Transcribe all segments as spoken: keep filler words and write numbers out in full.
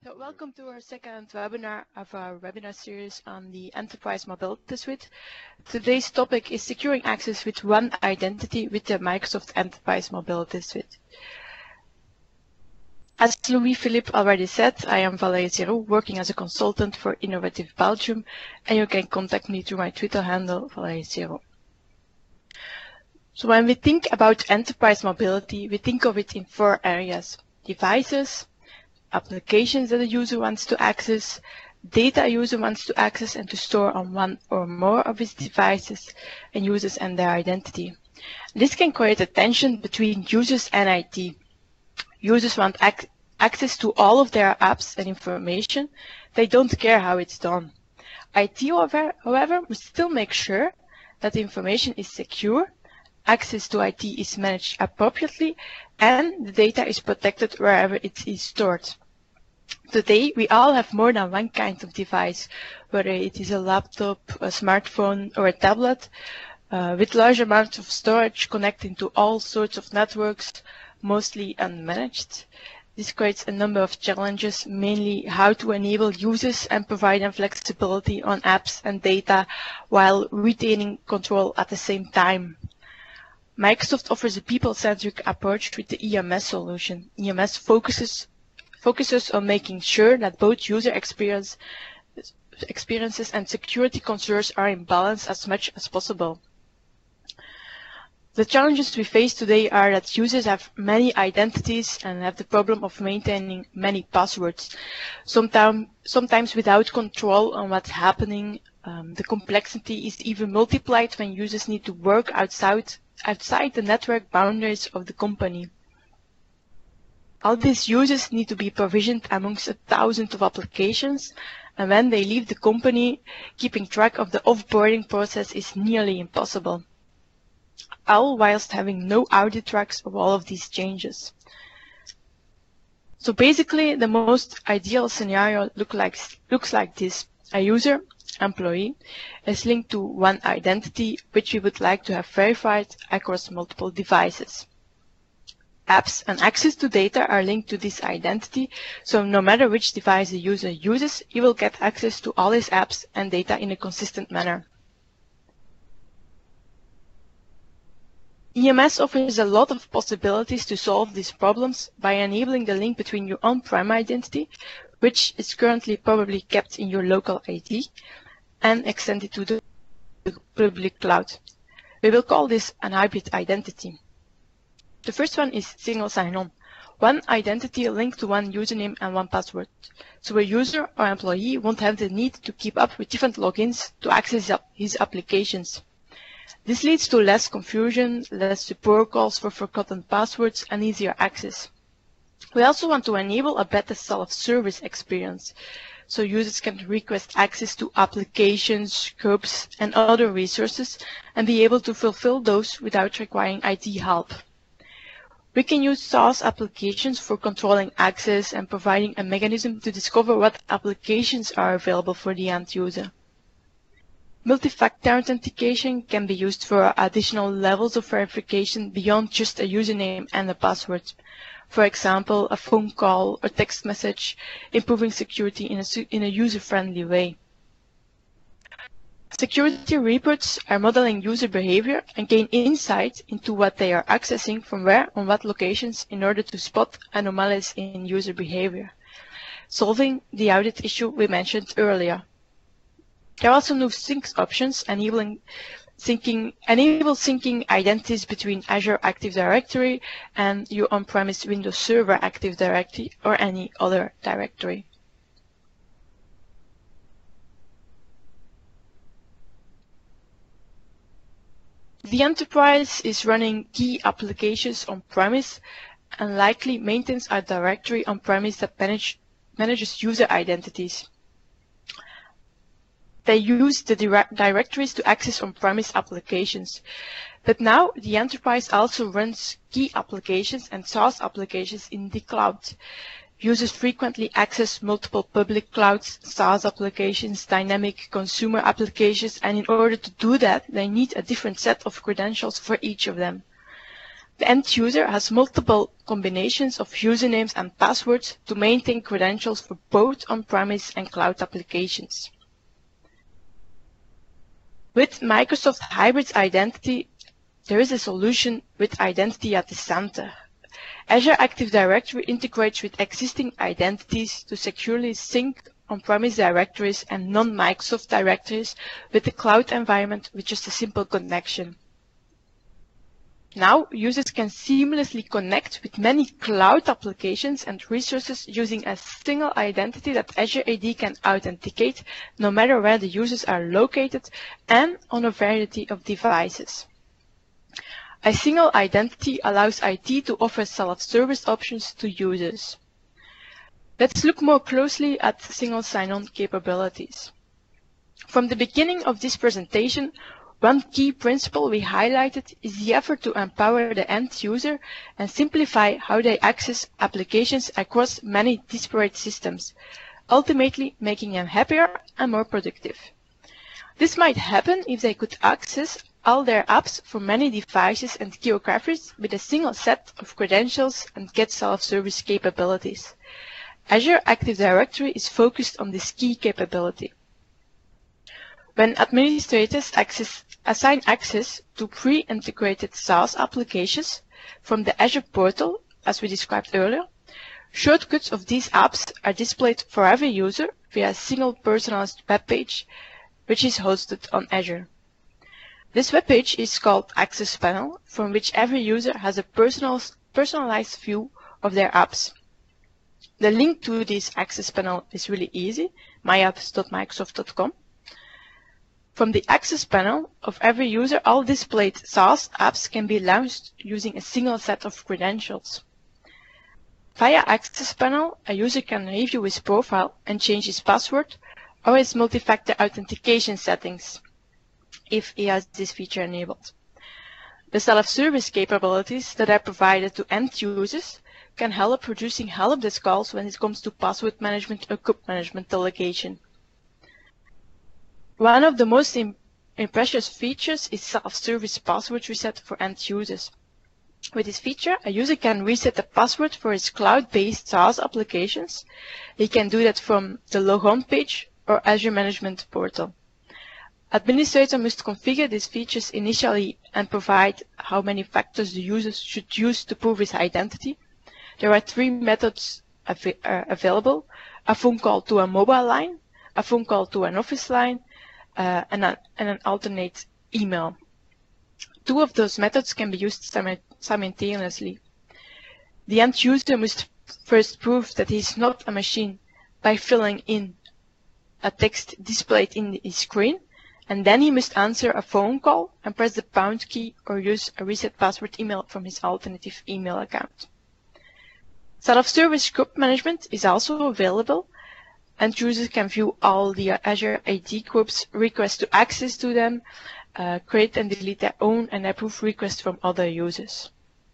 So welcome to our second webinar of our webinar series on the Enterprise Mobility Suite. Today's topic is securing access with one identity with the Microsoft Enterprise Mobility Suite. As Louis-Philippe already said, I am Valérie Zirou, working as a consultant for Innovative Belgium, and you can contact me through my Twitter handle, Valérie Zirou. So when we think about enterprise mobility, we think of it in four areas: devices, applications that a user wants to access, data a user wants to access and to store on one or more of his devices, and users and their identity. This can create a tension between users and I T. Users want ac access to all of their apps and information. They don't care how it's done. I T, however, however must still make sure that the information is secure, access to I T is managed appropriately, and the data is protected wherever it is stored. Today, we all have more than one kind of device, whether it is a laptop, a smartphone, or a tablet, uh, with large amounts of storage connecting to all sorts of networks, mostly unmanaged. This creates a number of challenges, mainly how to enable users and provide them flexibility on apps and data while retaining control at the same time. Microsoft offers a people-centric approach with the E M S solution. E M S focuses focuses on making sure that both user experience, experiences and security concerns are in balance as much as possible. The challenges we face today are that users have many identities and have the problem of maintaining many passwords, sometimes, sometimes without control on what's happening. Um, the complexity is even multiplied when users need to work outside, outside the network boundaries of the company. All these users need to be provisioned amongst a thousand of applications, and when they leave the company, keeping track of the offboarding process is nearly impossible, all whilst having no audit tracks of all of these changes. So basically, the most ideal scenario look like, looks like this. A user, employee, is linked to one identity, which we would like to have verified across multiple devices. Apps and access to data are linked to this identity, so no matter which device the user uses, he will get access to all his apps and data in a consistent manner. E M S offers a lot of possibilities to solve these problems by enabling the link between your on-prem identity, which is currently probably kept in your local I D, and extend it to the public cloud. We will call this an hybrid identity. The first one is single sign-on, one identity linked to one username and one password. So a user or employee won't have the need to keep up with different logins to access his applications. This leads to less confusion, less support calls for forgotten passwords, and easier access. We also want to enable a better self-service experience, so users can request access to applications, scopes, and other resources, and be able to fulfill those without requiring I T help. We can use SaaS applications for controlling access and providing a mechanism to discover what applications are available for the end user. Multi-factor authentication can be used for additional levels of verification beyond just a username and a password. For example, a phone call or text message, improving security in a, in a user-friendly way. Security reports are modeling user behavior and gain insight into what they are accessing from where on what locations in order to spot anomalies in user behavior, solving the audit issue we mentioned earlier. There are also new sync options enabling syncing, enable syncing identities between Azure Active Directory and your on-premise Windows Server Active Directory or any other directory. The enterprise is running key applications on-premise and likely maintains a directory on-premise that manage, manages user identities. They use the direct directories to access on-premise applications. But now the enterprise also runs key applications and SaaS applications in the cloud. Users frequently access multiple public clouds, SaaS applications, dynamic consumer applications, and in order to do that, they need a different set of credentials for each of them. The end user has multiple combinations of usernames and passwords to maintain credentials for both on-premise and cloud applications. With Microsoft Hybrid Identity, there is a solution with identity at the center. Azure Active Directory integrates with existing identities to securely sync on-premise directories and non-Microsoft directories with the cloud environment with just a simple connection. Now, users can seamlessly connect with many cloud applications and resources using a single identity that Azure A D can authenticate no matter where the users are located and on a variety of devices. A single identity allows I T to offer self-service options to users. Let's look more closely at single sign-on capabilities. From the beginning of this presentation, one key principle we highlighted is the effort to empower the end user and simplify how they access applications across many disparate systems, ultimately making them happier and more productive. This might happen if they could access all their apps from many devices and geographies with a single set of credentials and get self-service capabilities. Azure Active Directory is focused on this key capability. When administrators access, assign access to pre-integrated SaaS applications from the Azure portal, as we described earlier, shortcuts of these apps are displayed for every user via a single personalized web page, which is hosted on Azure. This web page is called Access Panel, from which every user has a personal, personalized view of their apps. The link to this Access Panel is really easy, my apps dot microsoft dot com. From the Access Panel of every user, all displayed SaaS apps can be launched using a single set of credentials. Via Access Panel, a user can review his profile and change his password or his multi-factor authentication settings, if he has this feature enabled. The self-service capabilities that are provided to end users can help producing help desk calls when it comes to password management or group management delegation. One of the most im impressive features is self-service password reset for end users. With this feature, a user can reset the password for his cloud-based SaaS applications. He can do that from the logon page or Azure Management Portal. Administrator must configure these features initially and provide how many factors the user should use to prove his identity. There are three methods av uh, available: a phone call to a mobile line, a phone call to an office line, uh, and, a, and an alternate email. Two of those methods can be used sim simultaneously. The end user must first prove that he is not a machine by filling in a text displayed in the screen, and then he must answer a phone call and press the pound key or use a reset password email from his alternative email account. Self-service group management is also available, and users can view all the Azure A D groups, request to access to them, uh, create and delete their own, and approve requests from other users.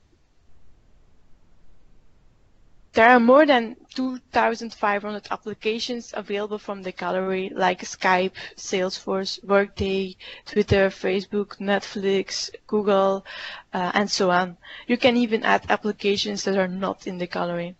There are more than two thousand five hundred applications available from the gallery, like Skype, Salesforce, Workday, Twitter, Facebook, Netflix, Google, uh, and so on. You can even add applications that are not in the gallery.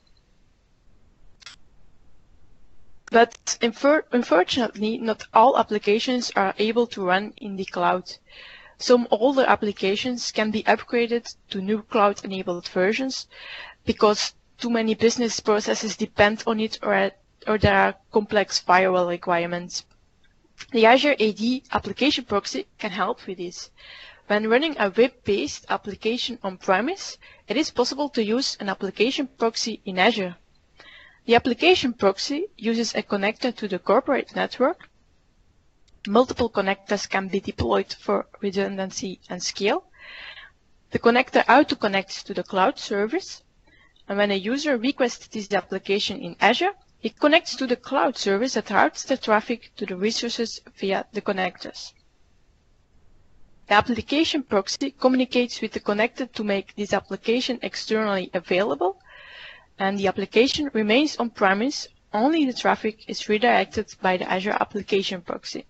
But unfortunately, not all applications are able to run in the cloud. Some older applications can be upgraded to new cloud-enabled versions because too many business processes depend on it, or, or there are complex firewall requirements. The Azure A D application proxy can help with this. When running a web-based application on-premise, it is possible to use an application proxy in Azure. The application proxy uses a connector to the corporate network. Multiple connectors can be deployed for redundancy and scale. The connector auto-connects to the cloud service. And when a user requests this application in Azure, it connects to the cloud service that routes the traffic to the resources via the connectors. The application proxy communicates with the connector to make this application externally available, and the application remains on-premise, only the traffic is redirected by the Azure application proxy.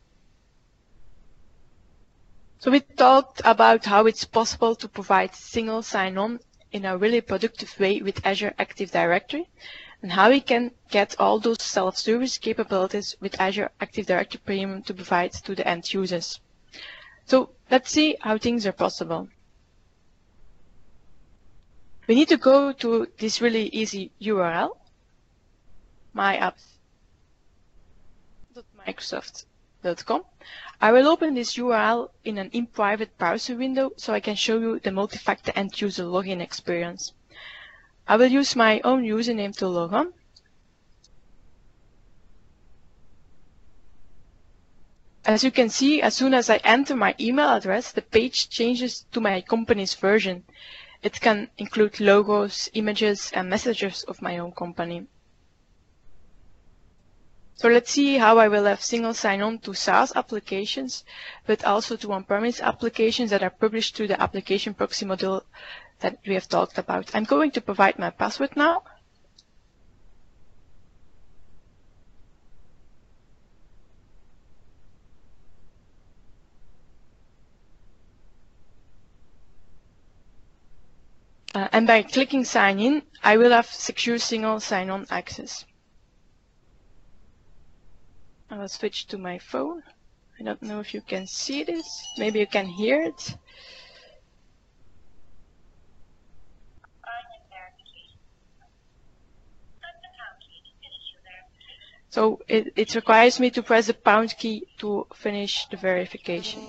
So we talked about how it's possible to provide single sign-on in a really productive way with Azure Active Directory and how we can get all those self-service capabilities with Azure Active Directory Premium to provide to the end users. So let's see how things are possible. We need to go to this really easy U R L, my apps dot microsoft dot com. I will open this U R L in an in-private browser window so I can show you the multi-factor end-user login experience. I will use my own username to log on. As you can see, as soon as I enter my email address, the page changes to my company's version. It can include logos, images, and messages of my own company. So let's see how I will have single sign-on to SaaS applications, but also to on-premise applications that are published through the application proxy module that we have talked about. I'm going to provide my password now. Uh, and by clicking sign in, I will have secure single sign-on access. I will switch to my phone. I don't know if you can see this. Maybe you can hear it. So it, it requires me to press the pound key to finish the verification.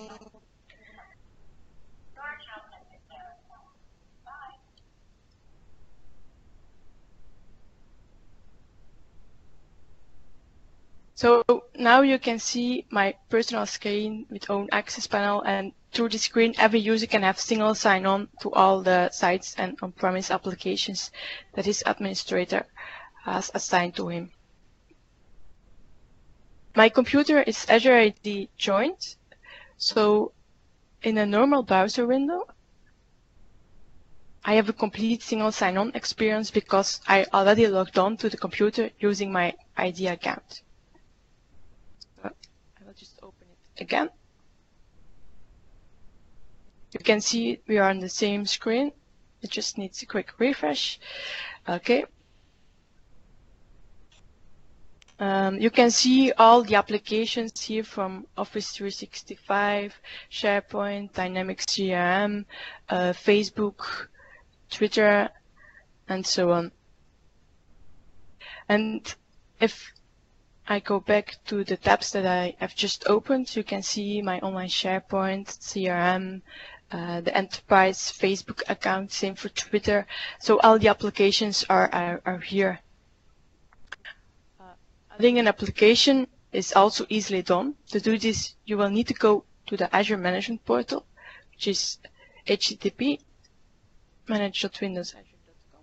So now you can see my personal screen with own access panel, and through the screen every user can have single sign-on to all the sites and on-premise applications that his administrator has assigned to him. My computer is Azure I D joined, so in a normal browser window I have a complete single sign-on experience because I already logged on to the computer using my I D account. I will just open it again. You can see we are on the same screen. It just needs a quick refresh. Okay. Um, you can see all the applications here from Office three sixty-five, SharePoint, Dynamics C R M, uh, Facebook, Twitter, and so on. And if I go back to the tabs that I have just opened, you can see my online SharePoint, C R M, uh, the enterprise Facebook account, same for Twitter. So all the applications are, are, are here. Uh, adding an application is also easily done. To do this, you will need to go to the Azure Management Portal, which is H T T P manage dot windows azure dot com.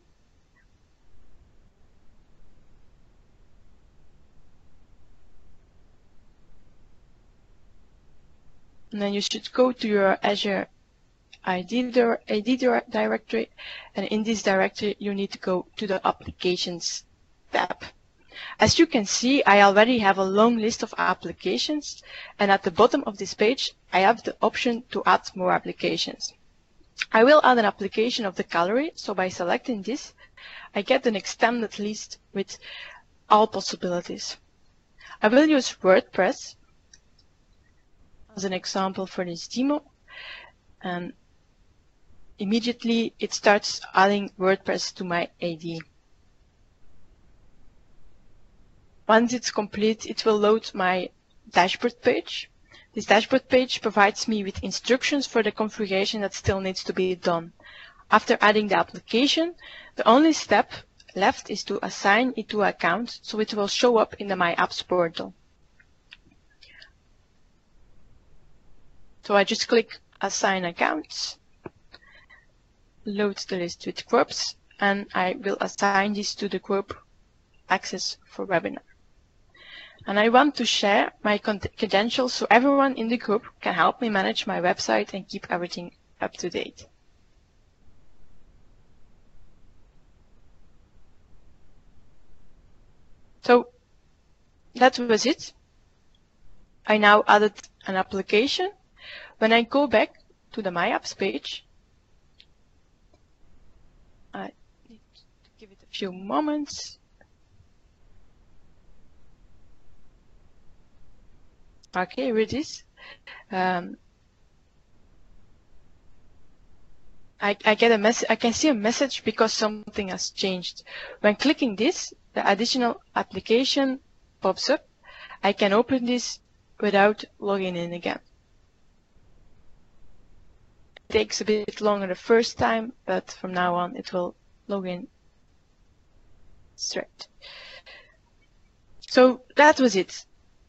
And then you should go to your Azure I D, I D directory, and in this directory you need to go to the Applications tab. As you can see, I already have a long list of applications, and at the bottom of this page I have the option to add more applications. I will add an application of the gallery, so by selecting this I get an extended list with all possibilities. I will use WordPress as an example for this demo, and immediately it starts adding WordPress to my I D. Once it's complete, it will load my dashboard page. This dashboard page provides me with instructions for the configuration that still needs to be done. After adding the application, the only step left is to assign it to an account, so it will show up in the My Apps portal. So I just click Assign Accounts, load the list with groups, and I will assign this to the group Access for Webinar. And I want to share my credentials so everyone in the group can help me manage my website and keep everything up to date. So that was it. I now added an application. When I go back to the My Apps page, few moments. Okay, here it is. Um, I, I get a message. I can see a message because something has changed. When clicking this, the additional application pops up. I can open this without logging in again. It takes a bit longer the first time, but from now on it will log in straight. So that was it.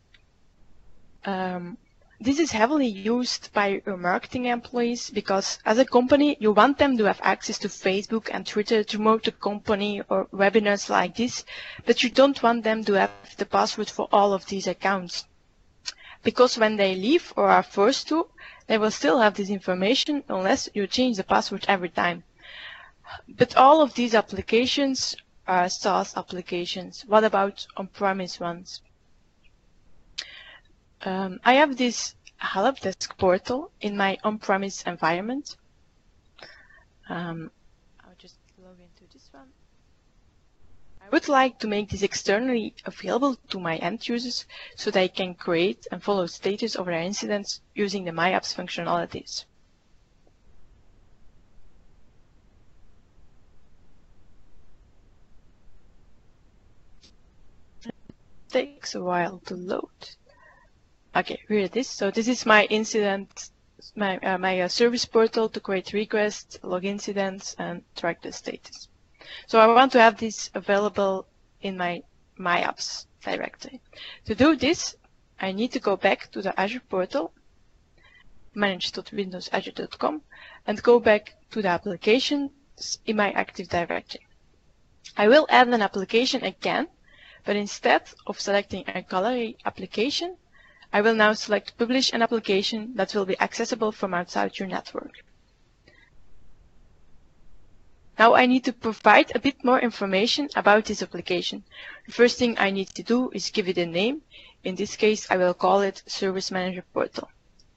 Um, This is heavily used by your marketing employees because as a company, you want them to have access to Facebook and Twitter to promote the company or webinars like this, but you don't want them to have the password for all of these accounts. Because when they leave or are forced to, they will still have this information unless you change the password every time. But all of these applications are SaaS applications. What about on-premise ones? Um, I have this Help Desk portal in my on-premise environment. Um, I'll just log into this one. I would like to make this externally available to my end users so they can create and follow status of their incidents using the MyApps functionalities. It takes a while to load. Okay, here it is. So this is my incident, my, uh, my uh, service portal to create requests, log incidents, and track the status. So I want to have this available in my MyApps directory. To do this, I need to go back to the Azure portal, manage dot windows azure dot com, and go back to the applications in my Active Directory. I will add an application again, but instead of selecting a gallery application, I will now select Publish an application that will be accessible from outside your network. Now I need to provide a bit more information about this application. The first thing I need to do is give it a name. In this case, I will call it Service Manager Portal.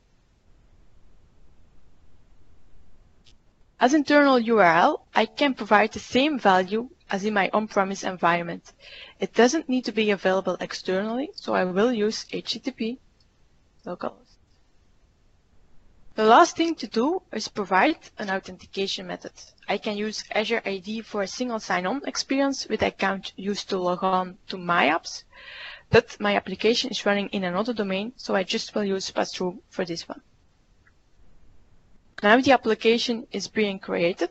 As internal U R L, I can provide the same value as in my on-premise environment. It doesn't need to be available externally, so I will use H T T P localhost. The last thing to do is provide an authentication method. I can use Azure I D for a single sign-on experience with the account used to log on to MyApps, but my application is running in another domain, so I just will use Passthrough for this one. Now the application is being created,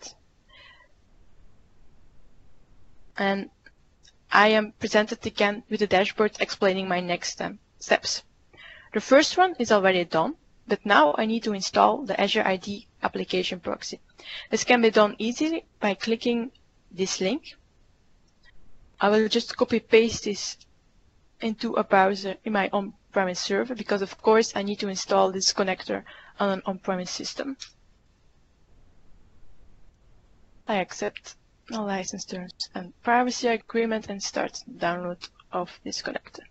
and I am presented again with a dashboard explaining my next um, steps. The first one is already done, but now I need to install the Azure I D application proxy. This can be done easily by clicking this link. I will just copy paste this into a browser in my on-premise server because of course I need to install this connector on an on-premise system. I accept all license terms and privacy agreement and start the download of this connector.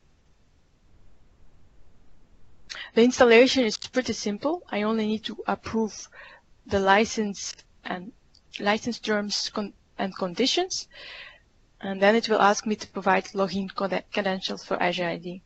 The installation is pretty simple. I only need to approve the license and license terms con and conditions, and then it will ask me to provide login credentials for Azure I D.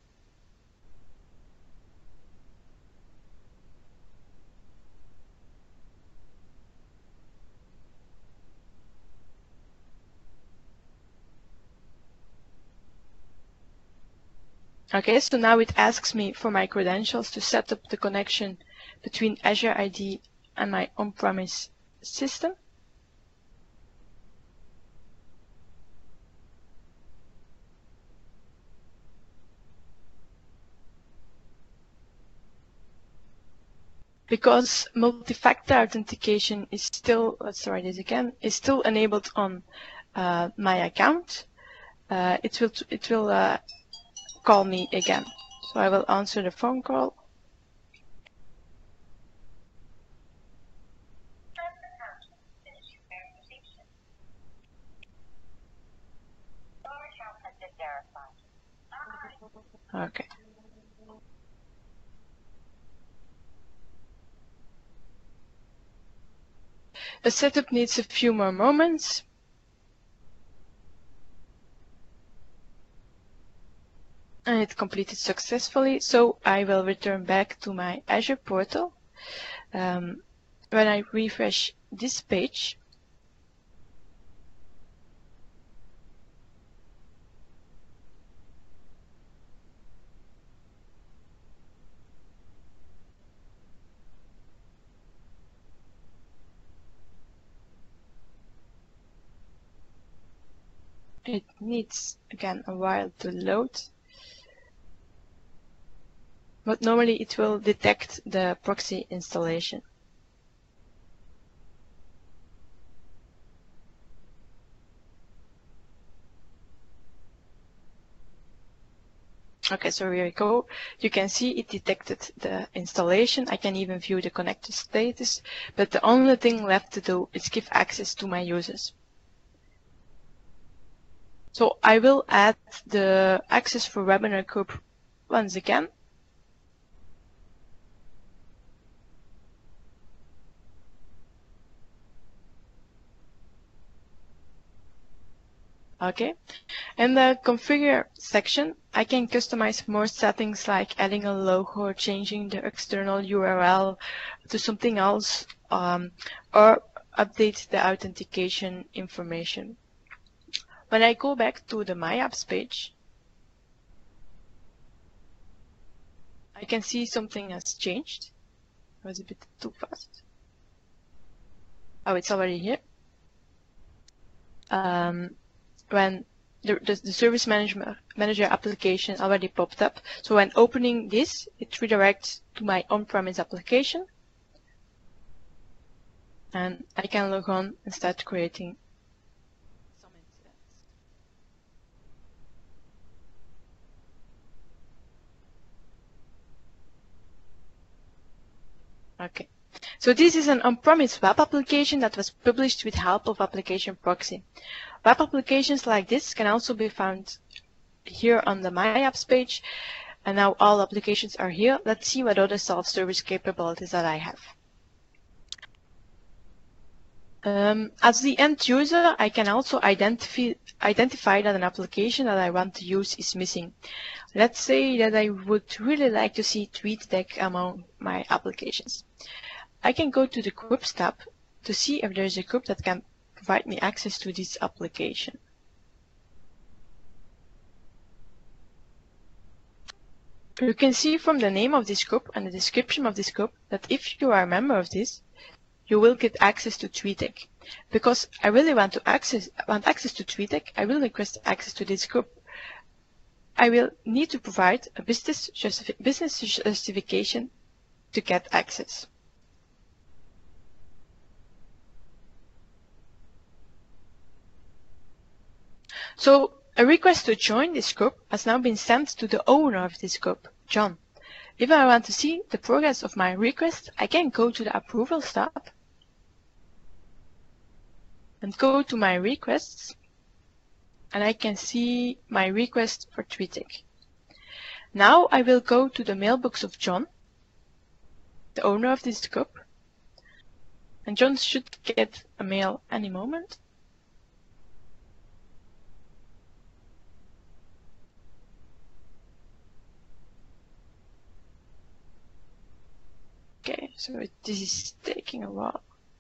Okay, so now it asks me for my credentials to set up the connection between Azure I D and my on-premise system. Because multi-factor authentication is still, let's try this again, is still enabled on uh, my account, uh, it will, it will uh, call me again. So I will answer the phone call. Okay. The setup needs a few more moments. And it completed successfully, so I will return back to my Azure portal. Um, when I refresh this page, it needs again a while to load, but normally it will detect the proxy installation. Okay, so here we go. You can see it detected the installation. I can even view the connector status, but the only thing left to do is give access to my users. So I will add the access for webinar group once again. Okay, in the configure section, I can customize more settings like adding a logo or changing the external U R L to something else, um, or update the authentication information. When I go back to the My Apps page, I can see something has changed. It was a bit too fast. Oh, it's already here. Um, when the, the, the Service Manager, Manager application already popped up. So when opening this, it redirects to my on-premise application. And I can log on and start creating some incidents. Okay. So this is an on-premise web application that was published with help of Application Proxy. Web applications like this can also be found here on the My Apps page. And now all applications are here. Let's see what other self-service capabilities that I have. Um, as the end user, I can also identify, identify that an application that I want to use is missing. Let's say that I would really like to see TweetDeck among my applications. I can go to the Groups tab to see if there is a group that can provide me access to this application. You can see from the name of this group and the description of this group that if you are a member of this, you will get access to TweetDeck. Because I really want to access want access to TweetDeck, I will request access to this group. I will need to provide a business justifi business justification to get access. So a request to join this group has now been sent to the owner of this group, John. If I want to see the progress of my request, I can go to the Approvals tab and go to my requests, and I can see my request for TweetDeck. Now I will go to the mailbox of John, the owner of this group, and John should get a mail any moment. Okay, so it, this is taking a while.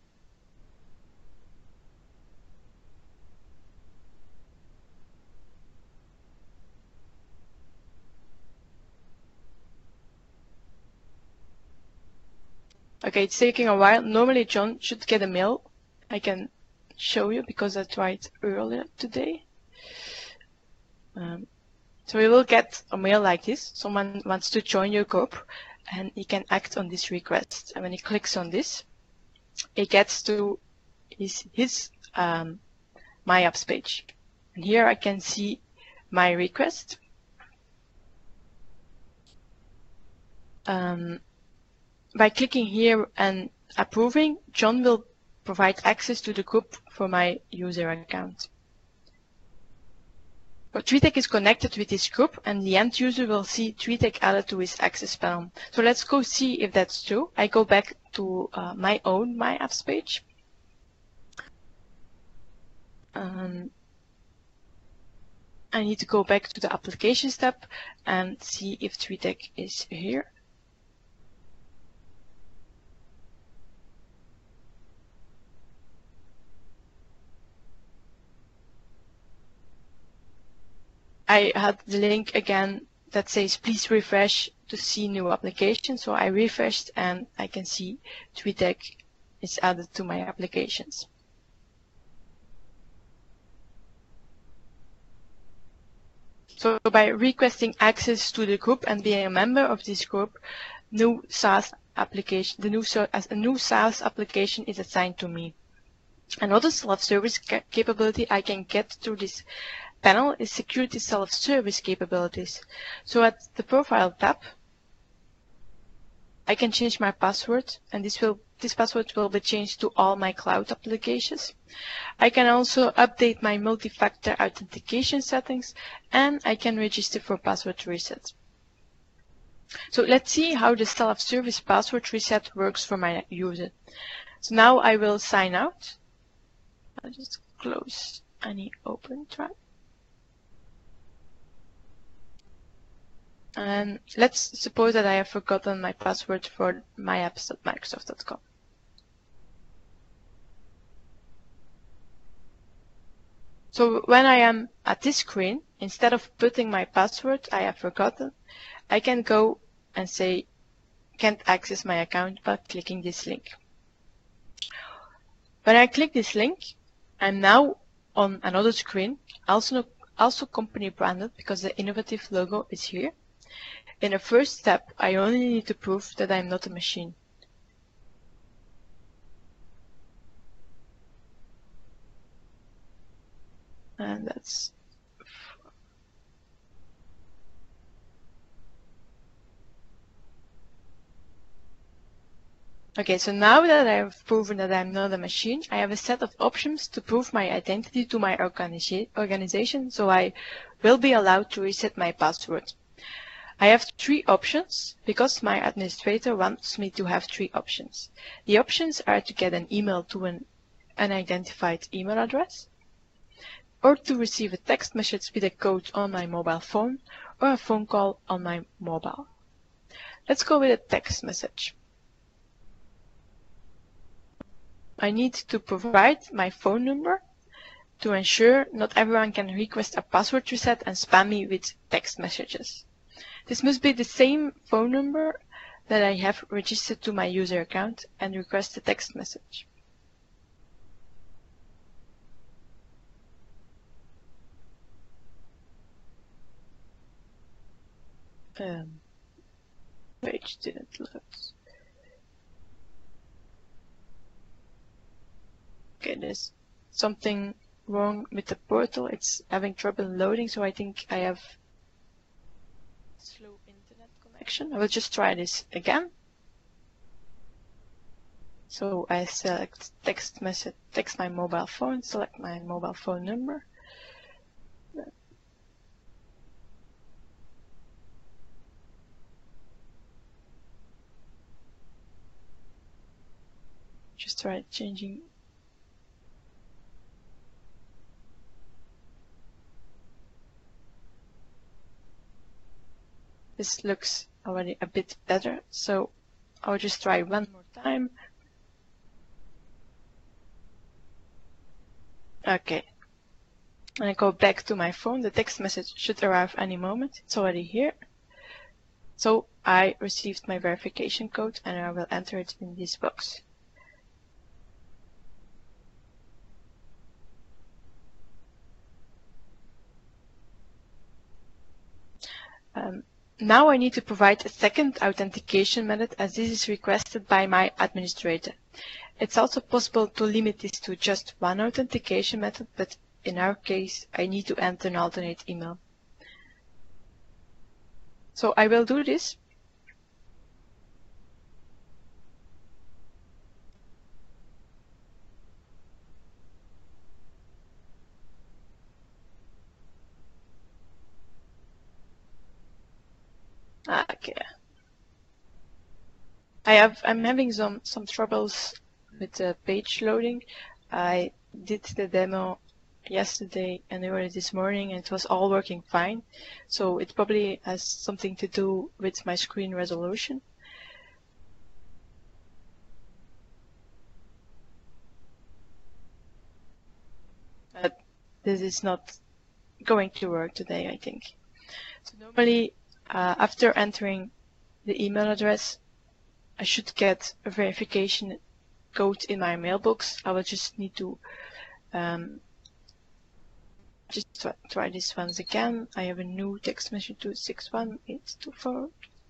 Okay, it's taking a while. Normally John should get a mail. I can show you because I tried earlier today. Um, so we will get a mail like this. Someone wants to join your group and he can act on this request. And when he clicks on this, he gets to his, his um, My Apps page. And here I can see my request. Um, by clicking here and approving, John will provide access to the group for my user account. But TweetDeck is connected with this group and the end user will see TweetDeck added to his access panel. So let's go see if that's true. I go back to uh, my own My Apps page. Um, I need to go back to the Applications tab and see if TweetDeck is here. I had the link again that says please refresh to see new applications. So I refreshed and I can see TweetDeck is added to my applications. So by requesting access to the group and being a member of this group, new SaaS application, the new as a new SaaS application is assigned to me. Another self-service ca capability I can get through this panel is security self-service capabilities. So at the Profile tab, I can change my password, and this will this password will be changed to all my cloud applications. I can also update my multi-factor authentication settings, and I can register for password reset. So let's see how the self-service password reset works for my user. So now I will sign out. I'll just close any open tab. And let's suppose that I have forgotten my password for my apps dot microsoft dot com. So when I am at this screen, instead of putting my password I have forgotten, I can go and say, can't access my account by clicking this link. When I click this link, I'm now on another screen, also, also company branded because the innovative logo is here. In the first step, I only need to prove that I'm not a machine. And that's okay, so now that I have proven that I'm not a machine, I have a set of options to prove my identity to my organiza organization, so I will be allowed to reset my password. I have three options because my administrator wants me to have three options. The options are to get an email to an unidentified email address, or to receive a text message with a code on my mobile phone, or a phone call on my mobile. Let's go with a text message. I need to provide my phone number to ensure not everyone can request a password reset and spam me with text messages. This must be the same phone number that I have registered to my user account and request a text message. Um, page didn't load. Okay, there's something wrong with the portal. It's having trouble loading, so I think I have slow internet connection. I will just try this again. So I select text message, text my mobile phone, select my mobile phone number. Just try changing. This looks already a bit better, so I'll just try one more time. Okay. When I go back to my phone, the text message should arrive any moment. It's already here. So I received my verification code and I will enter it in this box. Um, now I need to provide a second authentication method as this is requested by my administrator. It's also possible to limit this to just one authentication method, but in our case, I need to enter an alternate email. So I will do this. Okay. I have, I'm having some, some troubles with the page loading. I did the demo yesterday and early this morning, and it was all working fine. So it probably has something to do with my screen resolution. But this is not going to work today, I think. So normally, uh, after entering the email address, I should get a verification code in my mailbox. I will just need to um, just try, try this once again. I have a new text message two six one eight two four.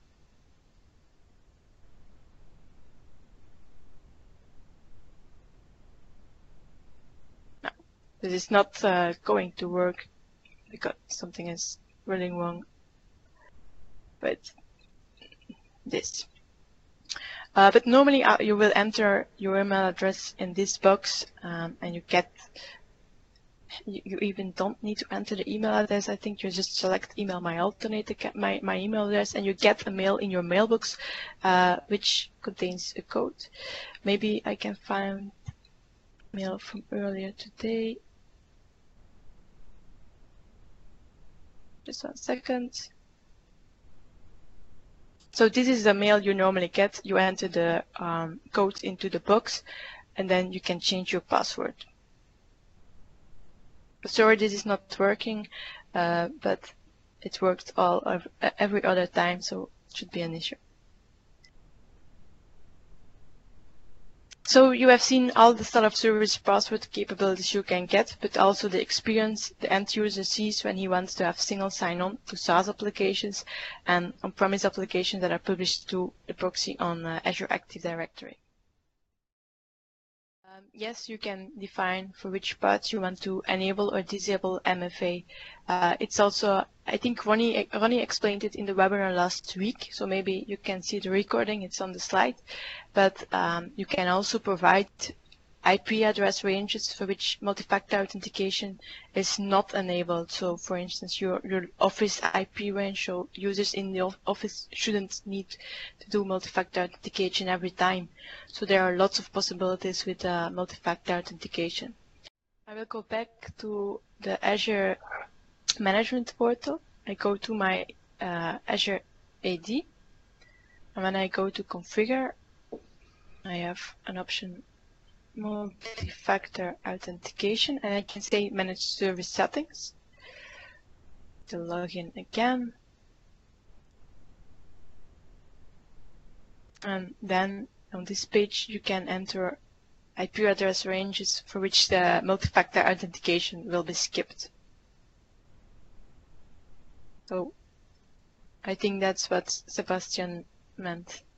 No, this is not uh, going to work because something is really wrong with this. Uh, but normally uh, you will enter your email address in this box, um, and you get, you, you even don't need to enter the email address. I think you just select email my alternate, my, my email address, and you get a mail in your mailbox uh, which contains a code. Maybe I can find mail from earlier today. Just one second. So this is the mail you normally get. You enter the um, code into the box, and then you can change your password. Sorry, this is not working, uh, but it worked all of, every other time, so it should be an issue. So you have seen all the start of service password capabilities you can get, but also the experience the end user sees when he wants to have single sign-on to SaaS applications and on-premise applications that are published to the proxy on uh, Azure Active Directory. Um, yes, you can define for which parts you want to enable or disable M F A. Uh, it's also, I think Ronnie, Ronnie explained it in the webinar last week, so maybe you can see the recording, it's on the slide. But um, you can also provide I P address ranges for which multi-factor authentication is not enabled. So for instance, your, your Office I P range, so users in the Office shouldn't need to do multi-factor authentication every time. So there are lots of possibilities with uh, multi-factor authentication. I will go back to the Azure Management Portal. I go to my uh, Azure A D, and when I go to Configure, I have an option multi-factor authentication, and I can say manage service settings. To log in again, and then on this page you can enter I P address ranges for which the multi-factor authentication will be skipped. So I think that's what Sebastian meant.